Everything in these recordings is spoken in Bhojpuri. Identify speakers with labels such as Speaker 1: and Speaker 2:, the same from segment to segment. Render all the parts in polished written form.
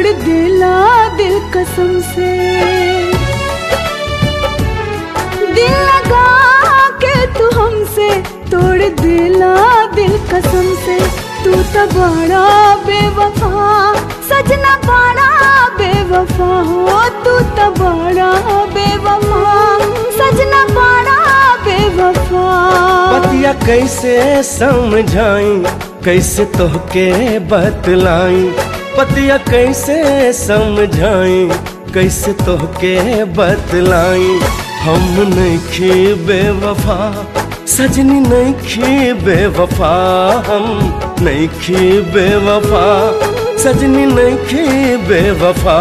Speaker 1: तोड़ देला दिल कसम से। दिल लगा के तू हमसे तोड़ देला दिल कसम से। तू तो बड़ा बेवफा सजना, बड़ा बेवफा हो। तू तो बड़ा बेवफा सजना, बड़ा बेवफा।
Speaker 2: पतिया कैसे समझाई, कैसे तोहके बतलाई। पतिया कैसे समझाई, कैसे तोहके बतलाई। हम नइखे बेवफा सजनी, नइखे बेवफा। हम नइखे बेवफा सजनी, नइखे बेवफा।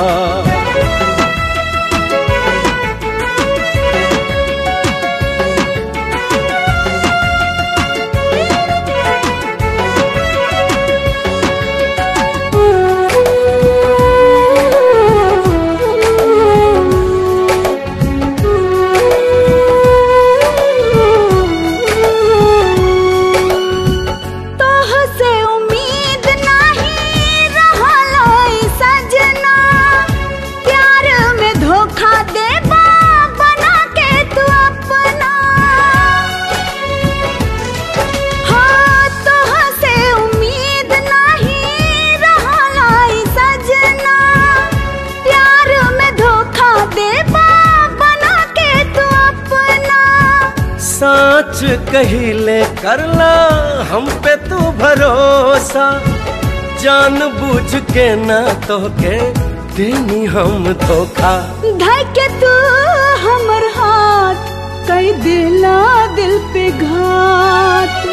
Speaker 2: सच कहिले करला हम पे तू भरोसा। जान बूझ के ना तोहके देनी हम धोखा।
Speaker 1: धके तू हमर हाथ कई दिला दिल पे घात।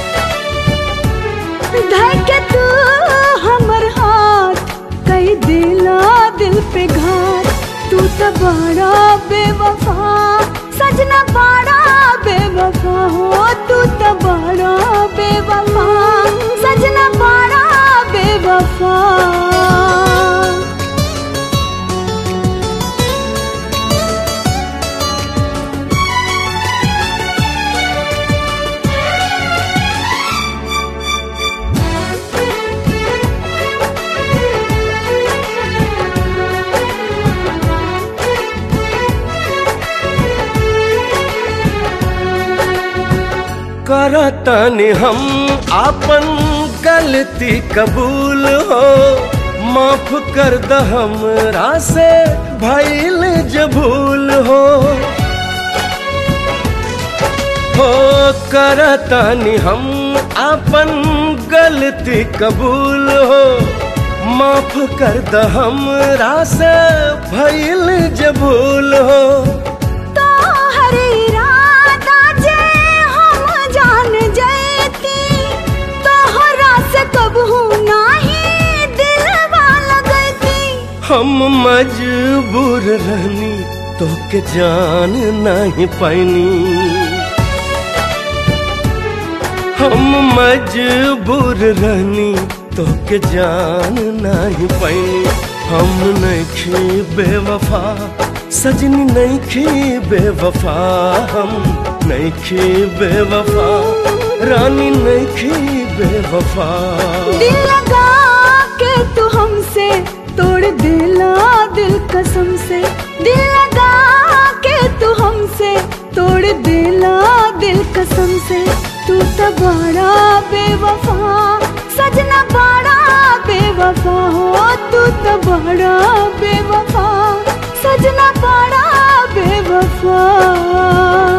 Speaker 1: धके तू हमर हाथ कई दिला दिल पे घात। तू तो बड़ा बेवफा सजना, बड़ा बेवफा हो। तू तो बड़ा बेवफा सजना, बड़ा बेवफा।
Speaker 2: करतनी हम आपन गलती कबूल हो। माफ कर द हमरा से भइल जो भूल हो। करतनी हम आपन गलती कबूल हो। माफ कर द हमरा से भइल जो भूल हो। हम मजबूर रहनी तोके जान नहीं पाइनी। हम मजबूर रहनी तोके जान नहीं पाइनी। हम नइखे बेवफा सजनी, नइखे बेवफा। हम नइखे बेवफा रानी, नइखे बेवफा।
Speaker 1: दिल लगा के तू हमसे तोड़ देला दिल कसम से। दिल लगा के तू हमसे तोड़ देला दिल कसम से। तू तो बड़ा बेवफा सजना, बड़ा बेवफा हो। तू तो बड़ा बेवफा सजना, बड़ा बेवफा।